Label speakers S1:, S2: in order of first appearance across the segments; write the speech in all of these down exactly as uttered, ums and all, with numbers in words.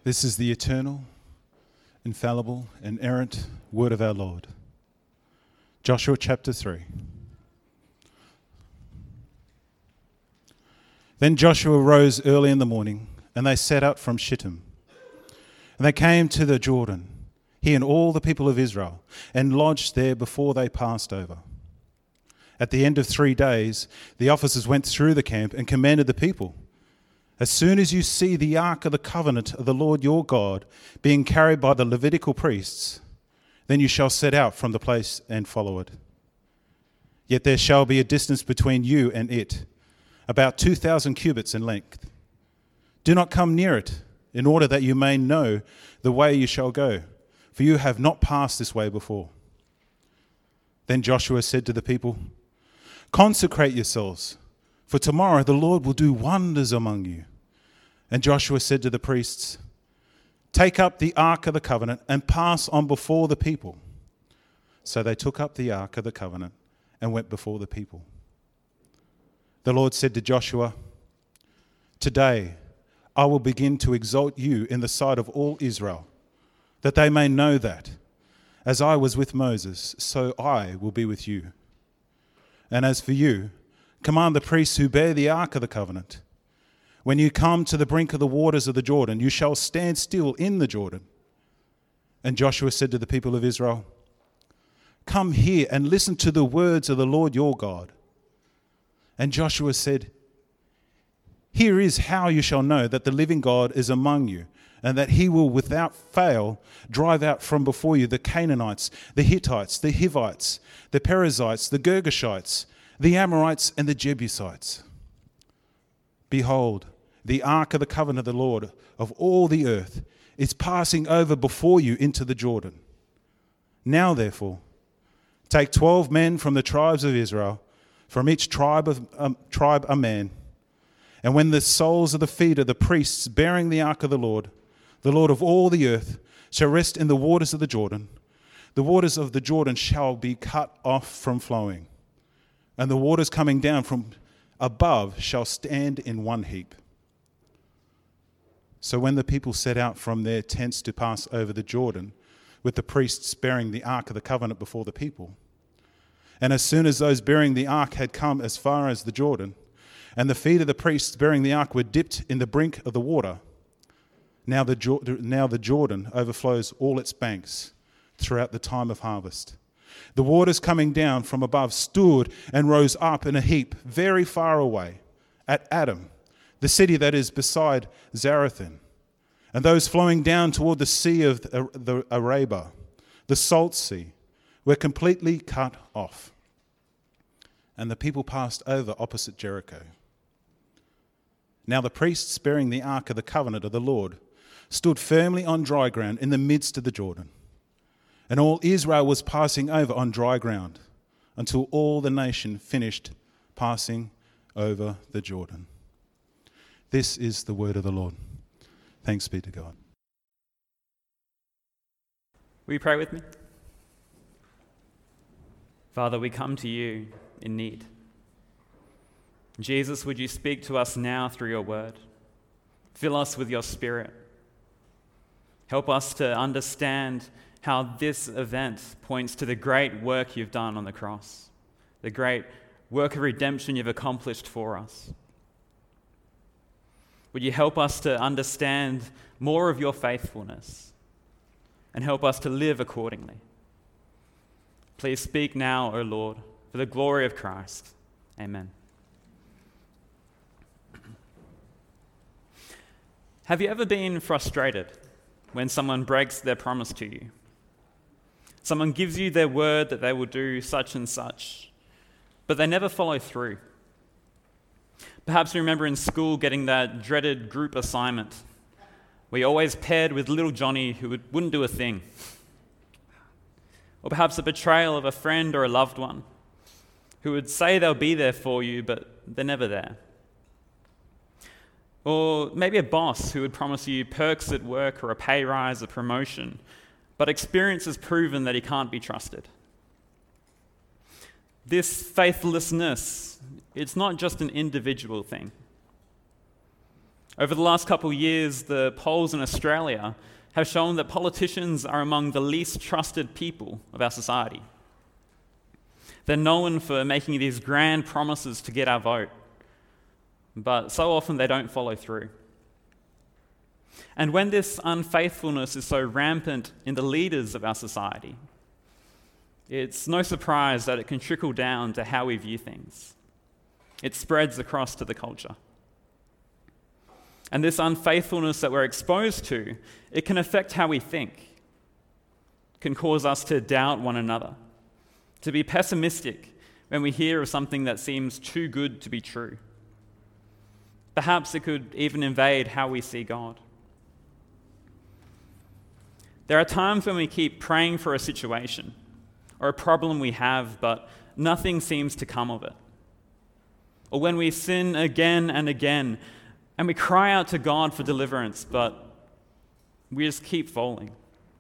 S1: This is the eternal, infallible, and inerrant word of our Lord. Joshua chapter three. Then Joshua rose early in the morning, and they set out from Shittim. And they came to the Jordan, he and all the people of Israel, and lodged there before they passed over. At the end of three days, the officers went through the camp and commanded the people, "As soon as you see the ark of the covenant of the Lord your God being carried by the Levitical priests, then you shall set out from the place and follow it. Yet there shall be a distance between you and it, about two thousand cubits in length. Do not come near it, in order that you may know the way you shall go, for you have not passed this way before." Then Joshua said to the people, "Consecrate yourselves, for tomorrow the Lord will do wonders among you." And Joshua said to the priests, "Take up the ark of the covenant and pass on before the people." So they took up the ark of the covenant and went before the people. The Lord said to Joshua, "Today I will begin to exalt you in the sight of all Israel, that they may know that, as I was with Moses, so I will be with you. And as for you, command the priests who bear the ark of the covenant, when you come to the brink of the waters of the Jordan, you shall stand still in the Jordan." And Joshua said to the people of Israel, "Come here and listen to the words of the Lord your God." And Joshua said, "Here is how you shall know that the living God is among you, and that he will without fail drive out from before you the Canaanites, the Hittites, the Hivites, the Perizzites, the Girgashites, the Amorites, and the Jebusites. Behold, the ark of the covenant of the Lord of all the earth is passing over before you into the Jordan. Now, therefore, take twelve men from the tribes of Israel, from each tribe of um, tribe a man. And when the soles of the feet of the priests bearing the ark of the Lord, the Lord of all the earth, shall rest in the waters of the Jordan, the waters of the Jordan shall be cut off from flowing, and the waters coming down from above shall stand in one heap." So when the people set out from their tents to pass over the Jordan, with the priests bearing the ark of the covenant before the people, and as soon as those bearing the ark had come as far as the Jordan, and the feet of the priests bearing the ark were dipped in the brink of the water, now the, jo- now the Jordan overflows all its banks throughout the time of harvest. The waters coming down from above stood and rose up in a heap very far away at Adam, the city that is beside Zarethan, and those flowing down toward the sea of the, the Arabah, the salt sea, were completely cut off. And the people passed over opposite Jericho. Now the priests bearing the ark of the covenant of the Lord stood firmly on dry ground in the midst of the Jordan. And all Israel was passing over on dry ground until all the nation finished passing over the Jordan. This is the word of the Lord. Thanks be to God.
S2: Will you pray with me? Father, we come to you in need. Jesus, would you speak to us now through your word? Fill us with your spirit. Help us to understand how this event points to the great work you've done on the cross, the great work of redemption you've accomplished for us. Would you help us to understand more of your faithfulness and help us to live accordingly? Please speak now, O Lord, for the glory of Christ. Amen. Have you ever been frustrated when someone breaks their promise to you? Someone gives you their word that they will do such and such, but they never follow through. Perhaps you remember in school getting that dreaded group assignment where you always paired with little Johnny who would, wouldn't do a thing. Or perhaps a betrayal of a friend or a loved one who would say they'll be there for you, but they're never there. Or maybe a boss who would promise you perks at work or a pay rise, a promotion, but experience has proven that he can't be trusted. This faithlessness, it's not just an individual thing. Over the last couple of years, the polls in Australia have shown that politicians are among the least trusted people of our society. They're known for making these grand promises to get our vote, but so often they don't follow through. And when this unfaithfulness is so rampant in the leaders of our society, it's no surprise that it can trickle down to how we view things. It spreads across to the culture. And this unfaithfulness that we're exposed to, it can affect how we think, can cause us to doubt one another, to be pessimistic when we hear of something that seems too good to be true. Perhaps it could even invade how we see God. There are times when we keep praying for a situation or a problem we have, but nothing seems to come of it. Or when we sin again and again, and we cry out to God for deliverance, but we just keep falling.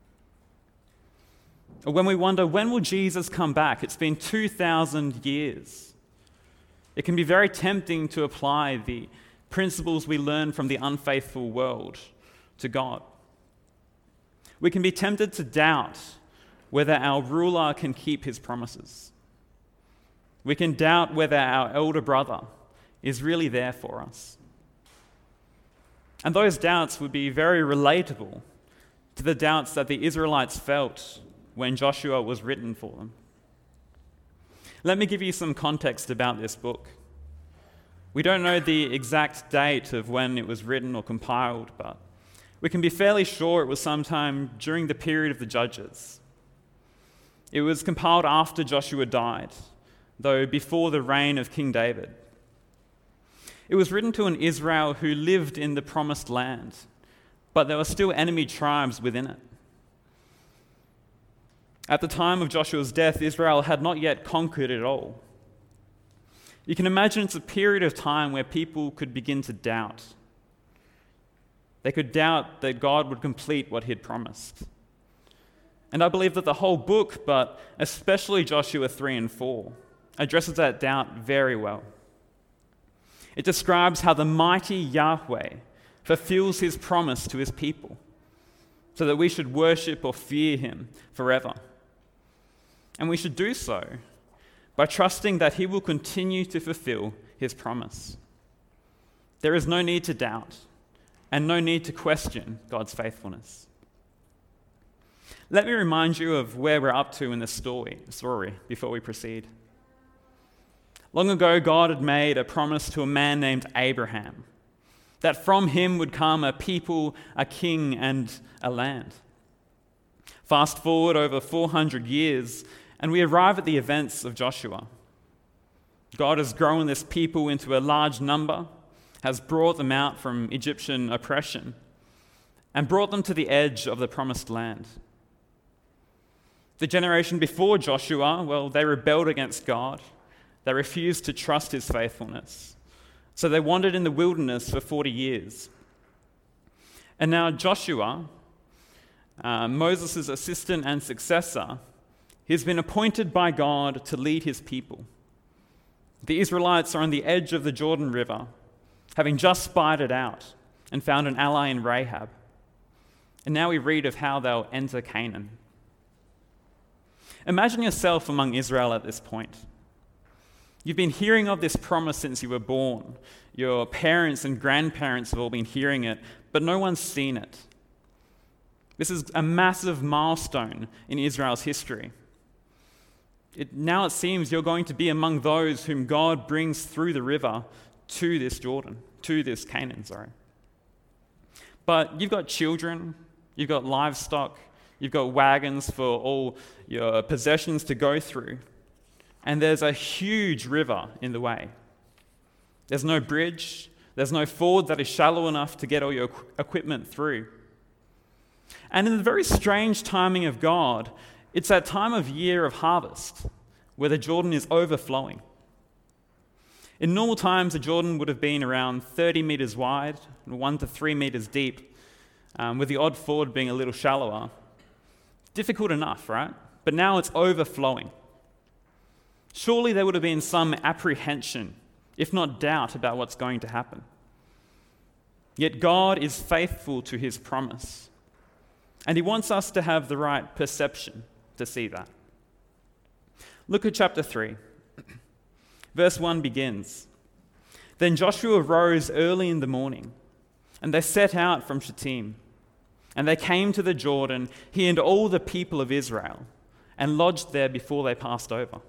S2: Or when we wonder, when will Jesus come back? It's been two thousand years. It can be very tempting to apply the principles we learn from the unfaithful world to God. We can be tempted to doubt whether our ruler can keep his promises. We can doubt whether our elder brother is really there for us. And those doubts would be very relatable to the doubts that the Israelites felt when Joshua was written for them. Let me give you some context about this book. We don't know the exact date of when it was written or compiled, but we can be fairly sure it was sometime during the period of the Judges. It was compiled after Joshua died, though before the reign of King David. It was written to an Israel who lived in the promised land, but there were still enemy tribes within it. At the time of Joshua's death, Israel had not yet conquered it all. You can imagine it's a period of time where people could begin to doubt. They could doubt that God would complete what he'd promised. And I believe that the whole book, but especially Joshua three and four, addresses that doubt very well. It describes how the mighty Yahweh fulfills his promise to his people so that we should worship or fear him forever. And we should do so by trusting that he will continue to fulfill his promise. There is no need to doubt and no need to question God's faithfulness. Let me remind you of where we're up to in this story, story before we proceed. Long ago, God had made a promise to a man named Abraham that from him would come a people, a king, and a land. Fast forward over four hundred years, and we arrive at the events of Joshua. God has grown this people into a large number, has brought them out from Egyptian oppression, and brought them to the edge of the promised land. The generation before Joshua, well, they rebelled against God. They refused to trust his faithfulness. So they wandered in the wilderness for forty years. And now Joshua, uh, Moses' assistant and successor, he's been appointed by God to lead his people. The Israelites are on the edge of the Jordan River, having just spied it out and found an ally in Rahab. And now we read of how they'll enter Canaan. Imagine yourself among Israel at this point. You've been hearing of this promise since you were born. Your parents and grandparents have all been hearing it, but no one's seen it. This is a massive milestone in Israel's history. It, now it seems you're going to be among those whom God brings through the river to this Jordan, to this Canaan, sorry. But you've got children, you've got livestock, you've got wagons for all your possessions to go through. And there's a huge river in the way. There's no bridge. There's no ford that is shallow enough to get all your equipment through. And in the very strange timing of God, it's that time of year of harvest where the Jordan is overflowing. In normal times, the Jordan would have been around thirty meters wide and one to three meters deep, um, with the odd ford being a little shallower. Difficult enough, right? But now it's overflowing. Surely there would have been some apprehension, if not doubt, about what's going to happen. Yet God is faithful to his promise, and he wants us to have the right perception to see that. Look at chapter three. Verse one begins, "Then Joshua rose early in the morning, and they set out from Shittim. And they came to the Jordan, he and all the people of Israel, and lodged there before they passed over."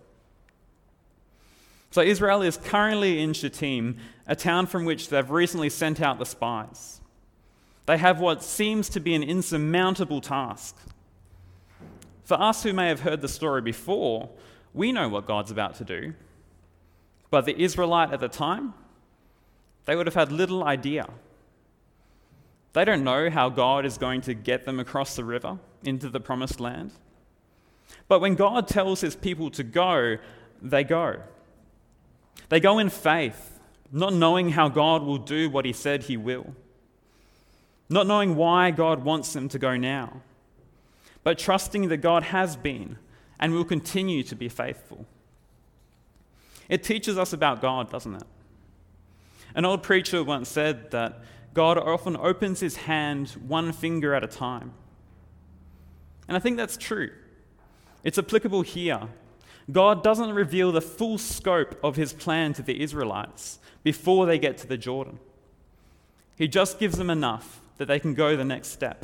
S2: So Israel is currently in Shittim, a town from which they've recently sent out the spies. They have what seems to be an insurmountable task. For us who may have heard the story before, we know what God's about to do. But the Israelite at the time, they would have had little idea. They don't know how God is going to get them across the river into the promised land. But when God tells his people to go, they go. They go in faith, not knowing how God will do what he said he will, not knowing why God wants them to go now, but trusting that God has been and will continue to be faithful. It teaches us about God, doesn't it? An old preacher once said that God often opens his hand one finger at a time. And I think that's true. It's applicable here. God doesn't reveal the full scope of his plan to the Israelites before they get to the Jordan. He just gives them enough that they can go the next step.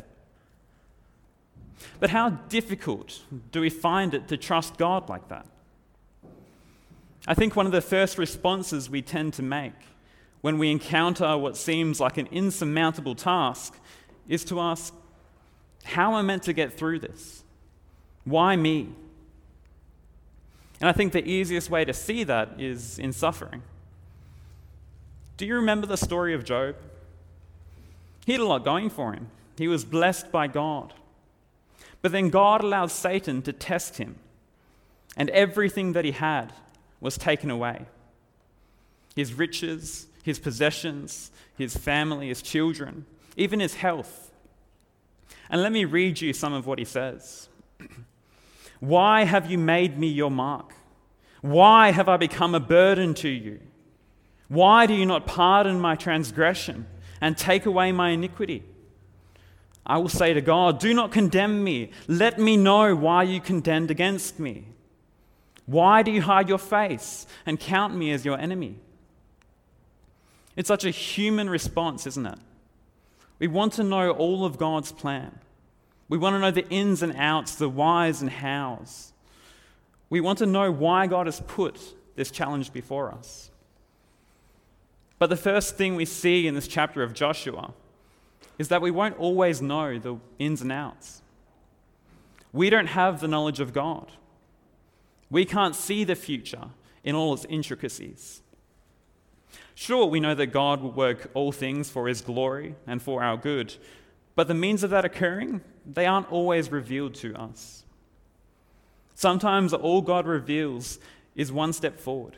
S2: But how difficult do we find it to trust God like that? I think one of the first responses we tend to make when we encounter what seems like an insurmountable task is to ask, how am I meant to get through this? Why me? And I think the easiest way to see that is in suffering. Do you remember the story of Job? He had a lot going for him. He was blessed by God. But then God allowed Satan to test him, and everything that he had was taken away. His riches, his possessions, his family, his children, even his health. And let me read you some of what he says. "Why have you made me your mark? Why have I become a burden to you? Why do you not pardon my transgression and take away my iniquity? I will say to God, do not condemn me. Let me know why you contend against me. Why do you hide your face and count me as your enemy?" It's such a human response, isn't it? We want to know all of God's plan. We want to know the ins and outs, the whys and hows. We want to know why God has put this challenge before us. But the first thing we see in this chapter of Joshua is that we won't always know the ins and outs. We don't have the knowledge of God. We can't see the future in all its intricacies. Sure, we know that God will work all things for his glory and for our good, but the means of that occurring, they aren't always revealed to us. Sometimes all God reveals is one step forward.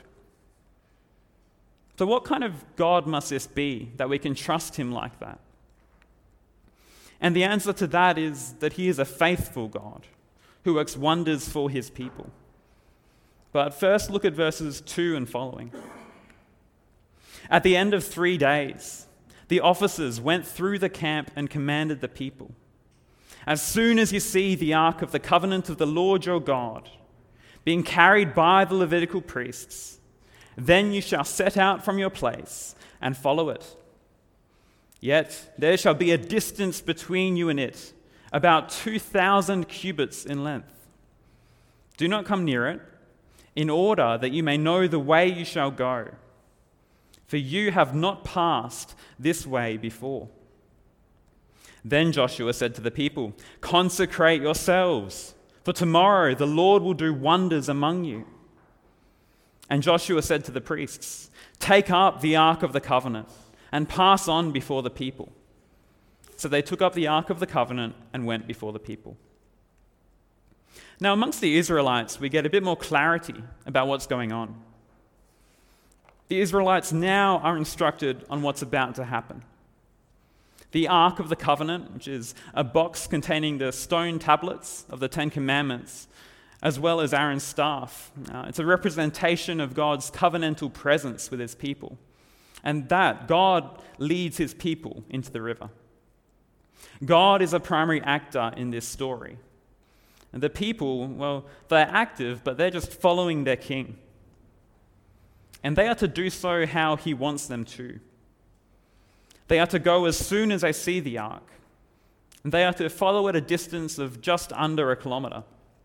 S2: So what kind of God must this be that we can trust him like that? And the answer to that is that he is a faithful God who works wonders for his people. But first, look at verses two and following. "At the end of three days, the officers went through the camp and commanded the people, 'As soon as you see the ark of the covenant of the Lord your God being carried by the Levitical priests, then you shall set out from your place and follow it. Yet there shall be a distance between you and it, about two thousand cubits in length. Do not come near it, in order that you may know the way you shall go, for you have not passed this way before.' Then Joshua said to the people, 'Consecrate yourselves, for tomorrow the Lord will do wonders among you.' And Joshua said to the priests, 'Take up the ark of the covenant and pass on before the people.' So they took up the ark of the covenant and went before the people." Now, amongst the Israelites, we get a bit more clarity about what's going on. The Israelites now are instructed on what's about to happen. The Ark of the Covenant, which is a box containing the stone tablets of the Ten Commandments, as well as Aaron's staff. Uh, it's a representation of God's covenantal presence with his people. And that God leads his people into the river. God is a primary actor in this story. And the people, well, they're active, but they're just following their king. And they are to do so how he wants them to. They are to go as soon as they see the ark. And they are to follow at a distance of just under a kilometre.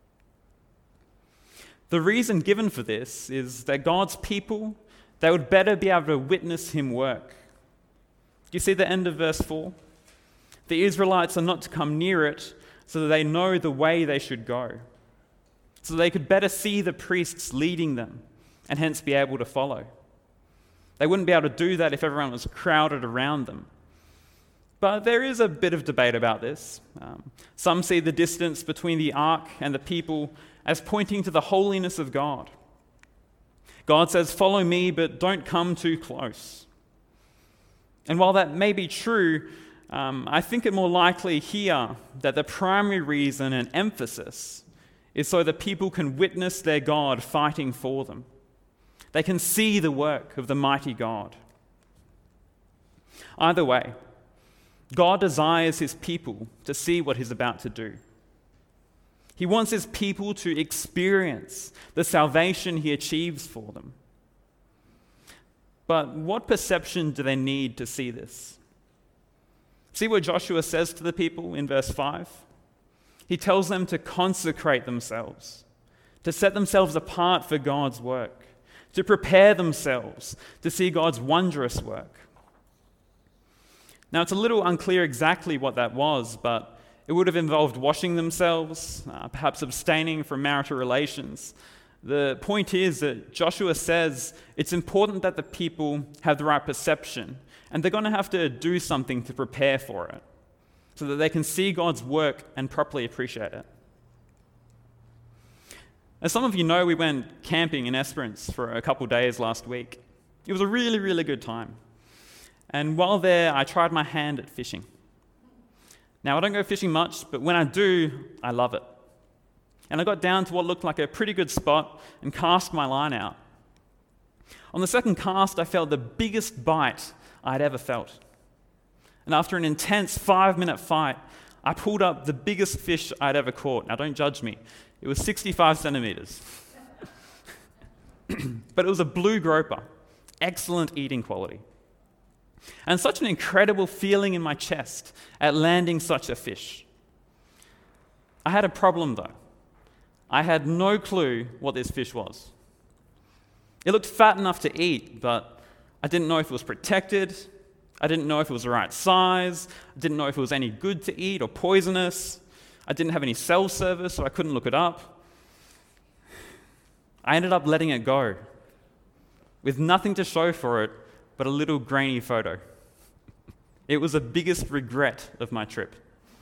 S2: The reason given for this is that God's people, they would better be able to witness him work. Do you see the end of verse four? The Israelites are not to come near it so that they know the way they should go, so they could better see the priests leading them and hence be able to follow. They wouldn't be able to do that if everyone was crowded around them. But there is a bit of debate about this. Um, some see the distance between the ark and the people as pointing to the holiness of God. God says, "Follow me, but don't come too close." And while that may be true, um, I think it more likely here that the primary reason and emphasis is so that people can witness their God fighting for them. They can see the work of the mighty God. Either way, God desires his people to see what he's about to do. He wants his people to experience the salvation he achieves for them. But what perception do they need to see this? See what Joshua says to the people in verse five? He tells them to consecrate themselves, to set themselves apart for God's work, to prepare themselves to see God's wondrous work. Now, it's a little unclear exactly what that was, but it would have involved washing themselves, uh, perhaps abstaining from marital relations. The point is that Joshua says it's important that the people have the right perception, and they're going to have to do something to prepare for it, so that they can see God's work and properly appreciate it. As some of you know, we went camping in Esperance for a couple days last week. It was a really, really good time. And while there, I tried my hand at fishing. Now, I don't go fishing much, but when I do, I love it. And I got down to what looked like a pretty good spot and cast my line out. On the second cast, I felt the biggest bite I'd ever felt. And after an intense five-minute fight, I pulled up the biggest fish I'd ever caught. Now, don't judge me. It was sixty-five centimetres. But it was a blue groper. Excellent eating quality. And such an incredible feeling in my chest at landing such a fish. I had a problem though. I had no clue what this fish was. It looked fat enough to eat, but I didn't know if it was protected. I didn't know if it was the right size. I didn't know if it was any good to eat or poisonous. I didn't have any cell service, so I couldn't look it up. I ended up letting it go with nothing to show for it but a little grainy photo. It was the biggest regret of my trip.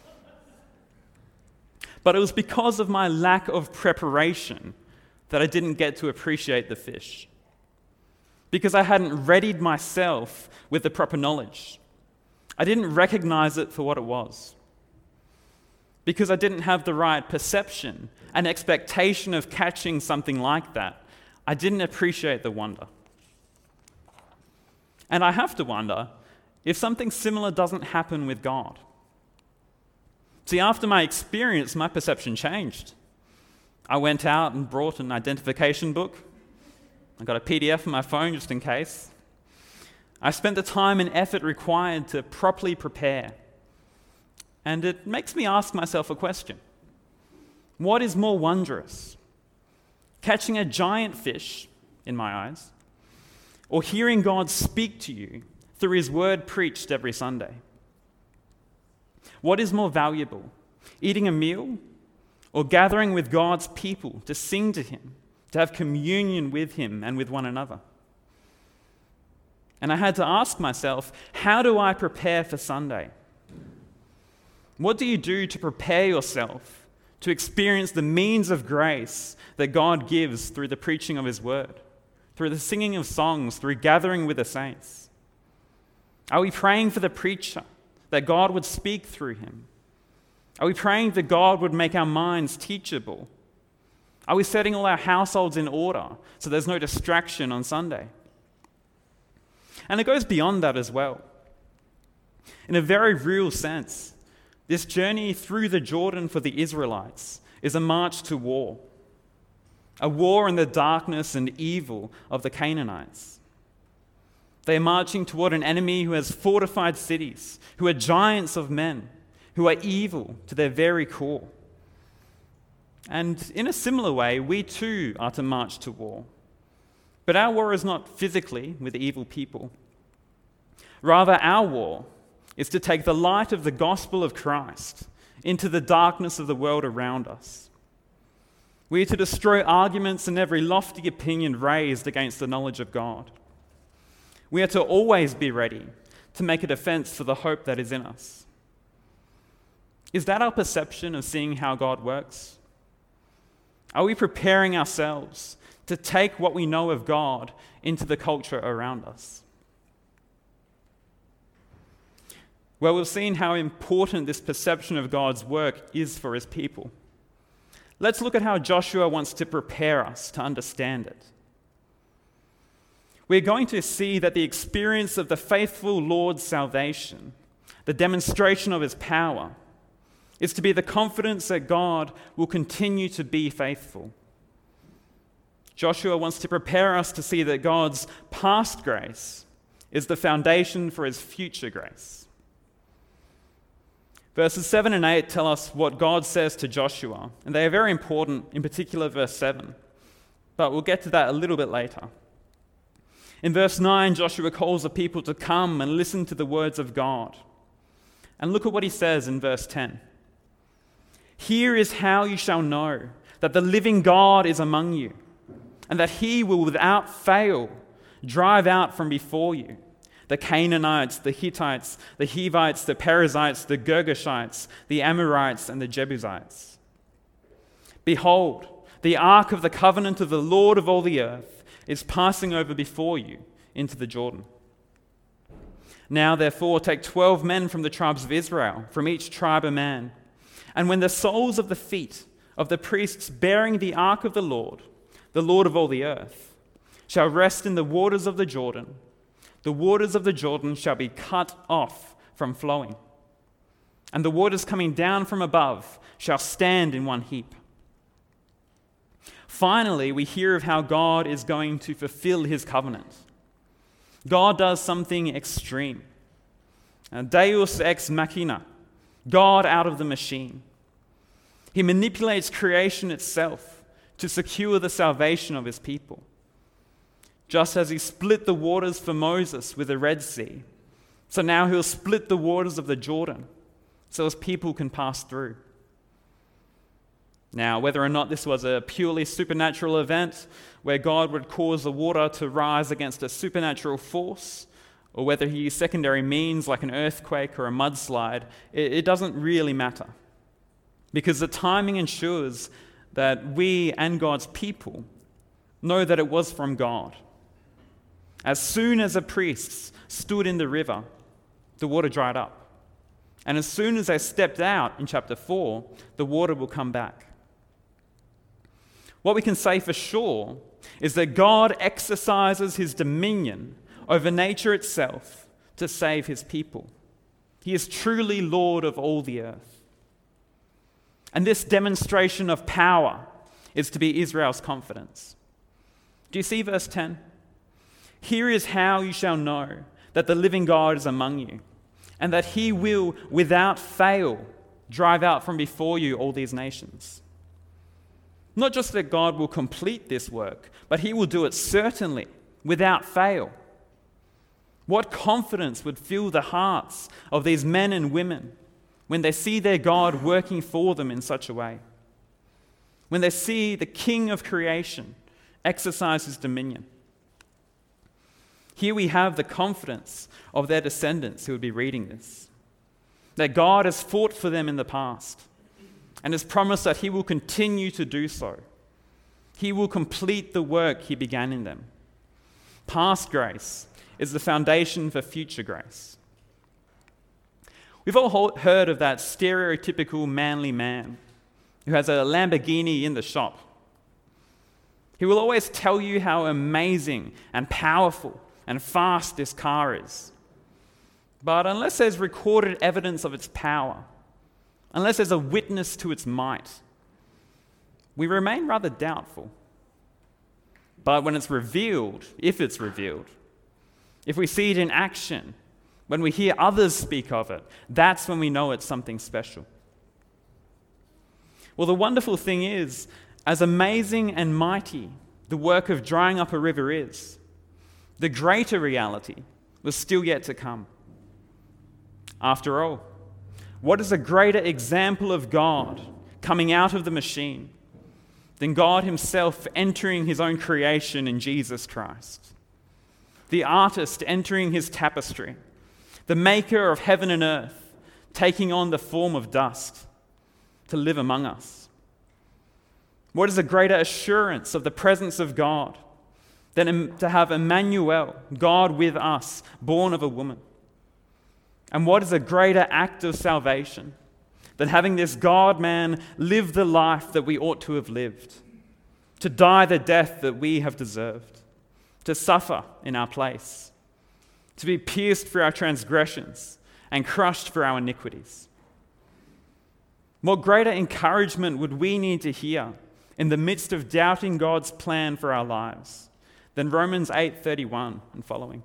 S2: But it was because of my lack of preparation that I didn't get to appreciate the fish. Because I hadn't readied myself with the proper knowledge. I didn't recognize it for what it was. Because I didn't have the right perception and expectation of catching something like that, I didn't appreciate the wonder. And I have to wonder if something similar doesn't happen with God. See, after my experience, my perception changed. I went out and brought an identification book. I got a P D F on my phone just in case. I spent the time and effort required to properly prepare. And it makes me ask myself a question. What is more wondrous? Catching a giant fish, in my eyes, or hearing God speak to you through his word preached every Sunday? What is more valuable, eating a meal or gathering with God's people to sing to him, to have communion with him and with one another? And I had to ask myself, how do I prepare for Sunday? What do you do to prepare yourself to experience the means of grace that God gives through the preaching of his word, through the singing of songs, through gathering with the saints? Are we praying for the preacher, that God would speak through him? Are we praying that God would make our minds teachable? Are we setting all our households in order so there's no distraction on Sunday? And it goes beyond that as well. In a very real sense, this journey through the Jordan for the Israelites is a march to war. A war in the darkness and evil of the Canaanites. They are marching toward an enemy who has fortified cities, who are giants of men, who are evil to their very core. And in a similar way, we too are to march to war. But our war is not physically with evil people. Rather, our war is to take the light of the gospel of Christ into the darkness of the world around us. We are to destroy arguments and every lofty opinion raised against the knowledge of God. We are to always be ready to make a defense for the hope that is in us. Is that our perception of seeing how God works? Are we preparing ourselves to take what we know of God into the culture around us? Well, we've seen how important this perception of God's work is for his people. Let's look at how Joshua wants to prepare us to understand it. We're going to see that the experience of the faithful Lord's salvation, the demonstration of his power, is to be the confidence that God will continue to be faithful. Joshua wants to prepare us to see that God's past grace is the foundation for his future grace. Verses seven and eight tell us what God says to Joshua, and they are very important, in particular verse seven. But we'll get to that a little bit later. In verse nine, Joshua calls the people to come and listen to the words of God. And look at what he says in verse ten. Here is how you shall know that the living God is among you, and that he will without fail drive out from before you the Canaanites, the Hittites, the Hivites, the Perizzites, the Girgashites, the Amorites, and the Jebusites. Behold, the ark of the covenant of the Lord of all the earth is passing over before you into the Jordan. Now, therefore, take twelve men from the tribes of Israel, from each tribe a man. And when the soles of the feet of the priests bearing the ark of the Lord, the Lord of all the earth, shall rest in the waters of the Jordan, the waters of the Jordan shall be cut off from flowing, and the waters coming down from above shall stand in one heap. Finally, we hear of how God is going to fulfill his covenant. God does something extreme. Uh, Deus ex machina, God out of the machine. He manipulates creation itself to secure the salvation of his people. Just as he split the waters for Moses with the Red Sea, so now he'll split the waters of the Jordan so his people can pass through. Now, whether or not this was a purely supernatural event where God would cause the water to rise against a supernatural force, or whether he used secondary means like an earthquake or a mudslide, it, it doesn't really matter. Because the timing ensures that we and God's people know that it was from God. As soon as the priests stood in the river, the water dried up. And as soon as they stepped out in chapter four, the water will come back. What we can say for sure is that God exercises his dominion over nature itself to save his people. He is truly Lord of all the earth. And this demonstration of power is to be Israel's confidence. Do you see verse ten? Here is how you shall know that the living God is among you, and that he will, without fail, drive out from before you all these nations. Not just that God will complete this work, but he will do it certainly, without fail. What confidence would fill the hearts of these men and women when they see their God working for them in such a way? When they see the King of creation exercise his dominion. Here we have the confidence of their descendants who would be reading this. That God has fought for them in the past and has promised that he will continue to do so. He will complete the work he began in them. Past grace is the foundation for future grace. We've all heard of that stereotypical manly man who has a Lamborghini in the shop. He will always tell you how amazing and powerful and fast this car is. But unless there's recorded evidence of its power, unless there's a witness to its might, we remain rather doubtful. But when it's revealed, if it's revealed, if we see it in action, when we hear others speak of it, that's when we know it's something special. Well, the wonderful thing is, as amazing and mighty the work of drying up a river is, the greater reality was still yet to come. After all, what is a greater example of God coming out of the machine than God himself entering his own creation in Jesus Christ? The artist entering his tapestry, the maker of heaven and earth, taking on the form of dust to live among us. What is a greater assurance of the presence of God than to have Emmanuel, God with us, born of a woman? And what is a greater act of salvation than having this God-man live the life that we ought to have lived, to die the death that we have deserved, to suffer in our place, to be pierced for our transgressions and crushed for our iniquities? What greater encouragement would we need to hear in the midst of doubting God's plan for our lives than Romans eight thirty-one and following?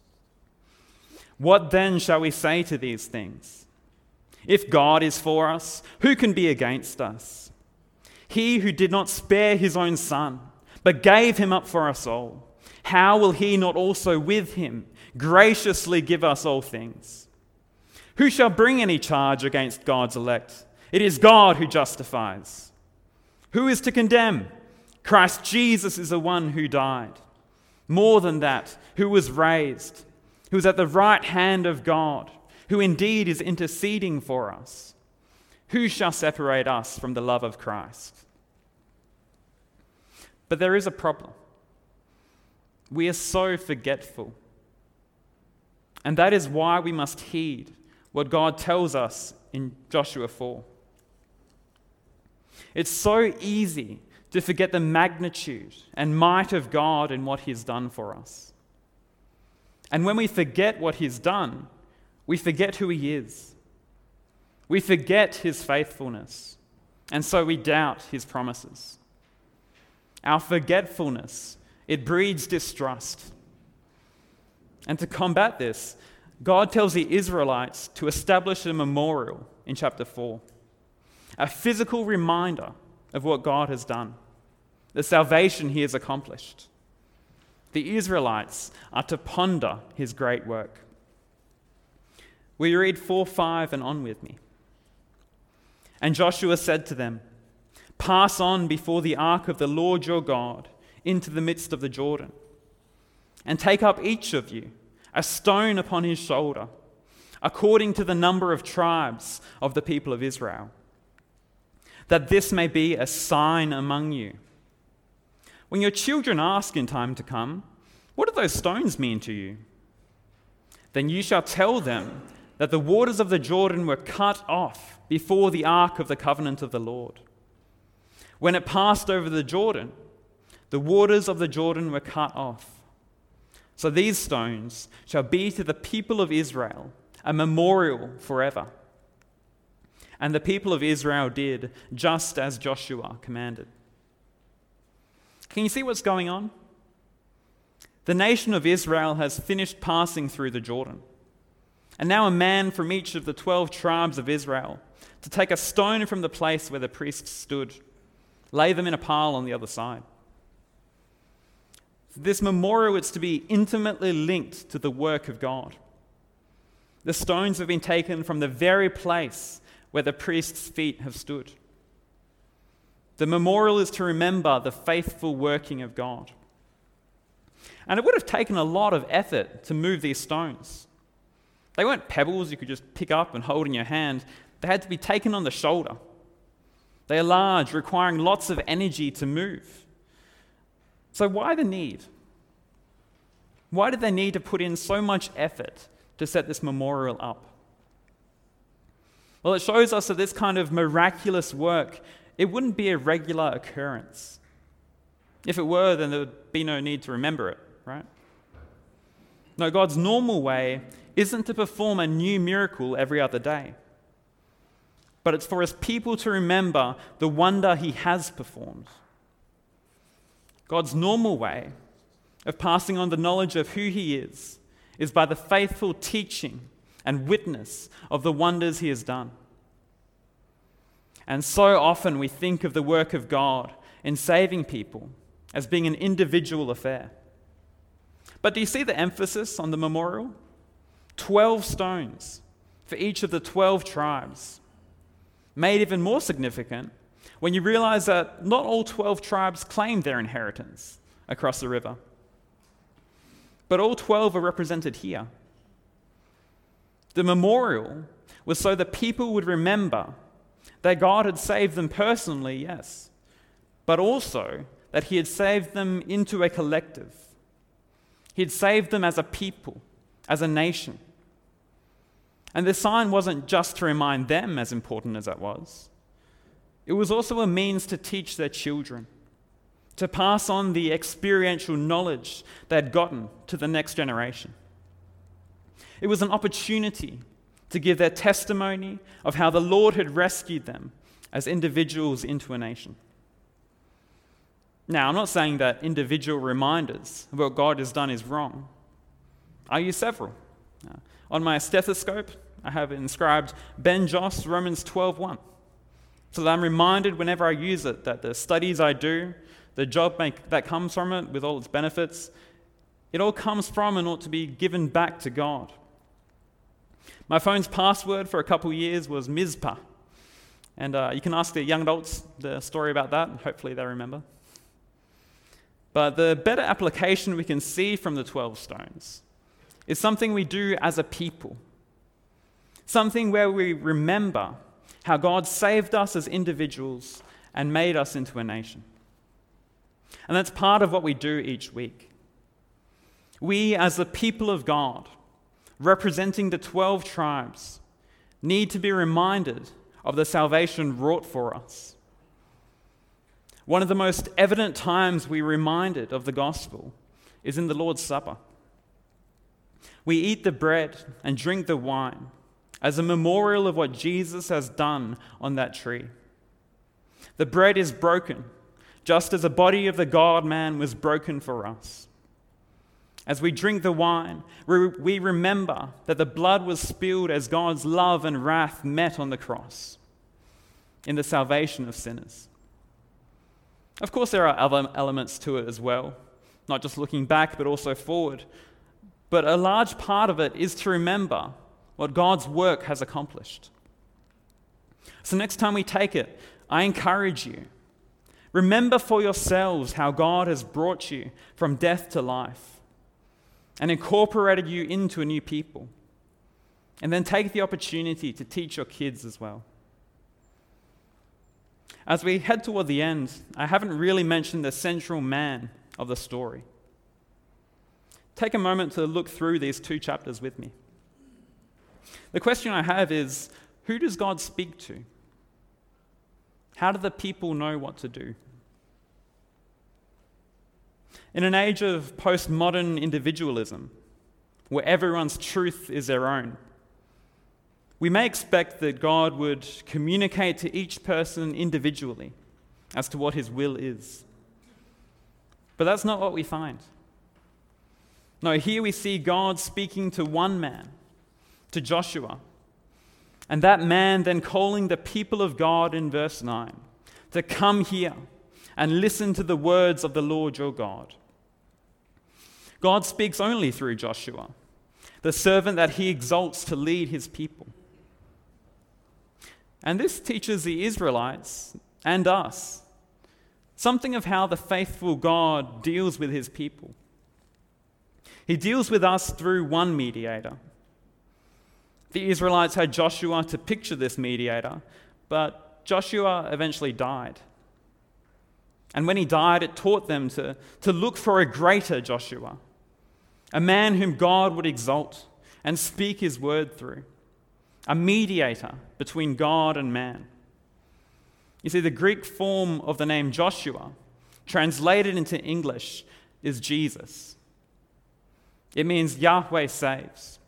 S2: What then shall we say to these things? If God is for us, who can be against us? He who did not spare his own son, but gave him up for us all, how will he not also with him graciously give us all things? Who shall bring any charge against God's elect? It is God who justifies. Who is to condemn? Christ Jesus is the one who died. More than that, who was raised, who is at the right hand of God, who indeed is interceding for us. Who shall separate us from the love of Christ? But there is a problem. We are so forgetful. And that is why we must heed what God tells us in Joshua four. It's so easy to forget the magnitude and might of God and what he's done for us. And when we forget what he's done, we forget who he is. We forget his faithfulness, and so we doubt his promises. Our forgetfulness, it breeds distrust. And to combat this, God tells the Israelites to establish a memorial in chapter four, a physical reminder of what God has done, the salvation he has accomplished. The Israelites are to ponder his great work. Will you read four five and on with me? And Joshua said to them, "Pass on before the ark of the Lord your God into the midst of the Jordan, and take up each of you a stone upon his shoulder, according to the number of tribes of the people of Israel, that this may be a sign among you. When your children ask in time to come, 'What do those stones mean to you?' then you shall tell them that the waters of the Jordan were cut off before the ark of the covenant of the Lord. When it passed over the Jordan, the waters of the Jordan were cut off. So these stones shall be to the people of Israel a memorial forever." And the people of Israel did just as Joshua commanded. Can you see what's going on? The nation of Israel has finished passing through the Jordan. And now a man from each of the twelve tribes of Israel to take a stone from the place where the priests stood, lay them in a pile on the other side. This memorial is to be intimately linked to the work of God. The stones have been taken from the very place where the priest's feet have stood. The memorial is to remember the faithful working of God. And it would have taken a lot of effort to move these stones. They weren't pebbles you could just pick up and hold in your hand. They had to be taken on the shoulder. They are large, requiring lots of energy to move. So why the need? Why did they need to put in so much effort to set this memorial up? Well, it shows us that this kind of miraculous work, it wouldn't be a regular occurrence. If it were, then there would be no need to remember it, right? No, God's normal way isn't to perform a new miracle every other day, but it's for his people to remember the wonder he has performed. God's normal way of passing on the knowledge of who he is is by the faithful teaching and witness of the wonders he has done. And so often we think of the work of God in saving people as being an individual affair. But do you see the emphasis on the memorial? Twelve stones for each of the twelve tribes. Made even more significant when you realize that not all twelve tribes claim their inheritance across the river. But all twelve are represented here. The memorial was so that people would remember that God had saved them personally, yes, but also that he had saved them into a collective. He had saved them as a people, as a nation. And this sign wasn't just to remind them, as important as that was. It was also a means to teach their children, to pass on the experiential knowledge they had gotten to the next generation. It was an opportunity to give their testimony of how the Lord had rescued them as individuals into a nation. Now, I'm not saying that individual reminders of what God has done is wrong. I use several. Uh, on my stethoscope, I have inscribed Ben Joss Romans twelve one, so that I'm reminded whenever I use it that the studies I do, the job make, that comes from it with all its benefits, it all comes from and ought to be given back to God. My phone's password for a couple of years was Mizpah, and uh, you can ask the young adults the story about that, and hopefully they remember. But the better application we can see from the twelve stones is something we do as a people. Something where we remember how God saved us as individuals and made us into a nation. And that's part of what we do each week. We, as the people of God, representing the twelve tribes, need to be reminded of the salvation wrought for us. One of the most evident times we're reminded of the gospel is in the Lord's Supper. We eat the bread and drink the wine as a memorial of what Jesus has done on that tree. The bread is broken, just as the body of the God-man was broken for us. As we drink the wine, we remember that the blood was spilled as God's love and wrath met on the cross in the salvation of sinners. Of course, there are other elements to it as well, not just looking back, but also forward. But a large part of it is to remember what God's work has accomplished. So next time we take it, I encourage you, remember for yourselves how God has brought you from death to life and incorporated you into a new people. And then take the opportunity to teach your kids as well. As we head toward the end, I haven't really mentioned the central man of the story. Take a moment to look through these two chapters with me. The question I have is, who does God speak to? How do the people know what to do? In an age of postmodern individualism, where everyone's truth is their own, we may expect that God would communicate to each person individually as to what his will is. But that's not what we find. No, here we see God speaking to one man, to Joshua, and that man then calling the people of God in verse nine to come here and listen to the words of the Lord your God. God speaks only through Joshua, the servant that he exalts to lead his people. And this teaches the Israelites and us something of how the faithful God deals with his people. He deals with us through one mediator. The Israelites had Joshua to picture this mediator, but Joshua eventually died. And when he died, it taught them to, to look for a greater Joshua, a man whom God would exalt and speak his word through, a mediator between God and man. You see, the Greek form of the name Joshua, translated into English, is Jesus. It means Yahweh saves.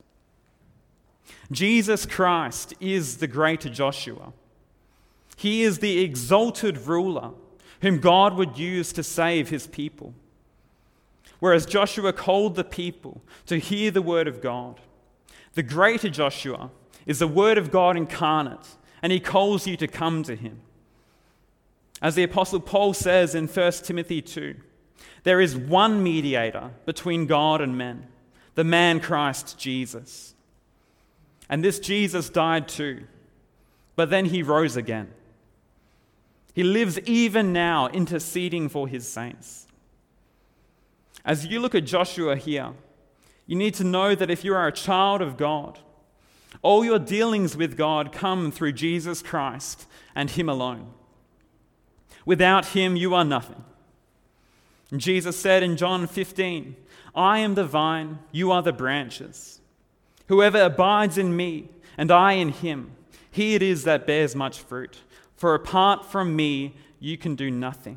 S2: Jesus Christ is the greater Joshua. He is the exalted ruler whom God would use to save his people. Whereas Joshua called the people to hear the word of God, the greater Joshua is the word of God incarnate, and he calls you to come to him. As the Apostle Paul says in First Timothy two, there is one mediator between God and men, the man Christ Jesus. And this Jesus died too, but then he rose again. He lives even now interceding for his saints. As you look at Joshua here, you need to know that if you are a child of God, all your dealings with God come through Jesus Christ and him alone. Without him, you are nothing. And Jesus said in John fifteen, I am the vine, you are the branches. Whoever abides in me and I in him, he it is that bears much fruit. For apart from me, you can do nothing.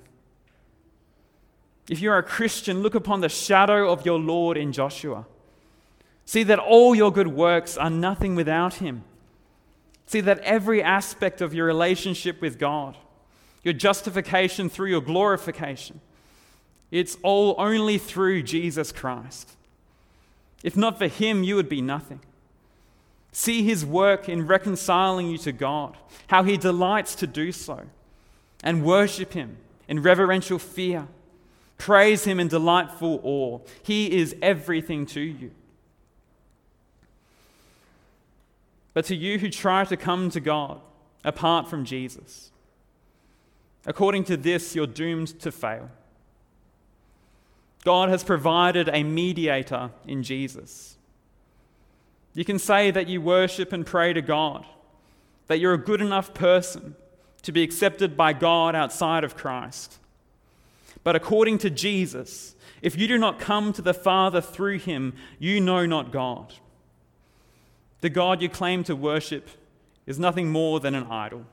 S2: If you are a Christian, look upon the shadow of your Lord in Joshua. See that all your good works are nothing without him. See that every aspect of your relationship with God, your justification through your glorification, it's all only through Jesus Christ. If not for him, you would be nothing. See his work in reconciling you to God, how he delights to do so, and worship him in reverential fear. Praise him in delightful awe. He is everything to you. But to you who try to come to God apart from Jesus, according to this, you're doomed to fail. God has provided a mediator in Jesus. You can say that you worship and pray to God, that you're a good enough person to be accepted by God outside of Christ. But according to Jesus, if you do not come to the Father through him, you know not God. The God you claim to worship is nothing more than an idol.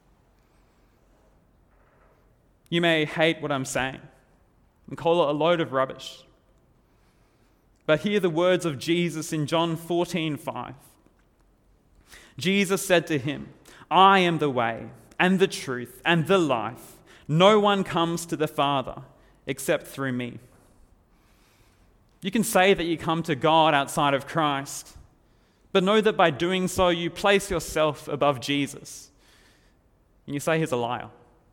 S2: You may hate what I'm saying and call it a load of rubbish. But hear the words of Jesus in John fourteen five. Jesus said to him, I am the way and the truth and the life. No one comes to the Father except through me. You can say that you come to God outside of Christ, but know that by doing so, you place yourself above Jesus. And you say he's a liar.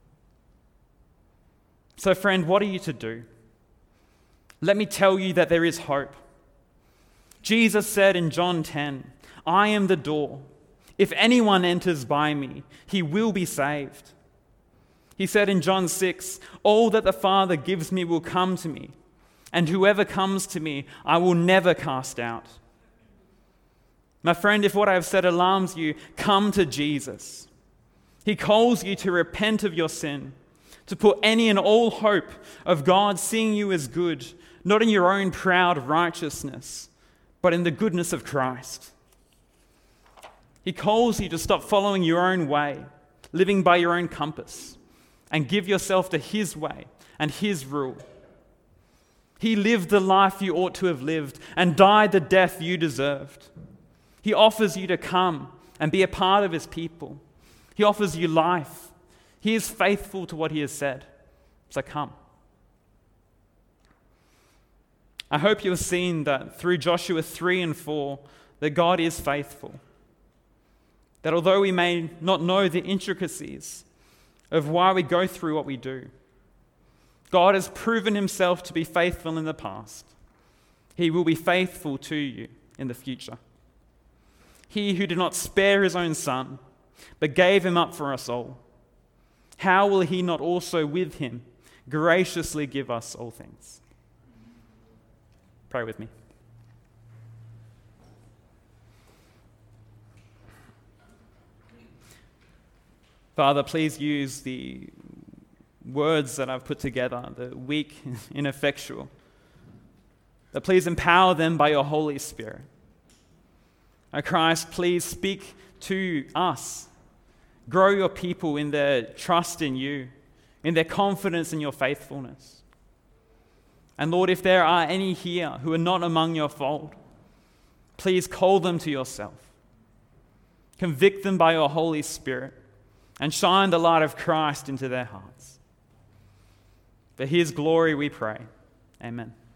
S2: So friend, what are you to do? Let me tell you that there is hope. Jesus said in John ten, I am the door. If anyone enters by me, he will be saved. He said in John six, all that the Father gives me will come to me, and whoever comes to me, I will never cast out. My friend, if what I have said alarms you, come to Jesus. He calls you to repent of your sin, to put any and all hope of God seeing you as good, not in your own proud righteousness, but in the goodness of Christ. He calls you to stop following your own way, living by your own compass, and give yourself to his way and his rule. He lived the life you ought to have lived and died the death you deserved. He offers you to come and be a part of his people. He offers you life. He is faithful to what he has said. So come. I hope you have seen that through Joshua three and four, that God is faithful. That although we may not know the intricacies of why we go through what we do, God has proven himself to be faithful in the past. He will be faithful to you in the future. He who did not spare his own son, but gave him up for us all, how will he not also with him graciously give us all things? Pray with me. Father, please use the words that I've put together, the weak, ineffectual, that please empower them by your Holy Spirit. O Christ, please speak to us. Grow your people in their trust in you, in their confidence in your faithfulness. And Lord, if there are any here who are not among your fold, please call them to yourself. Convict them by your Holy Spirit and shine the light of Christ into their hearts. For his glory we pray. Amen.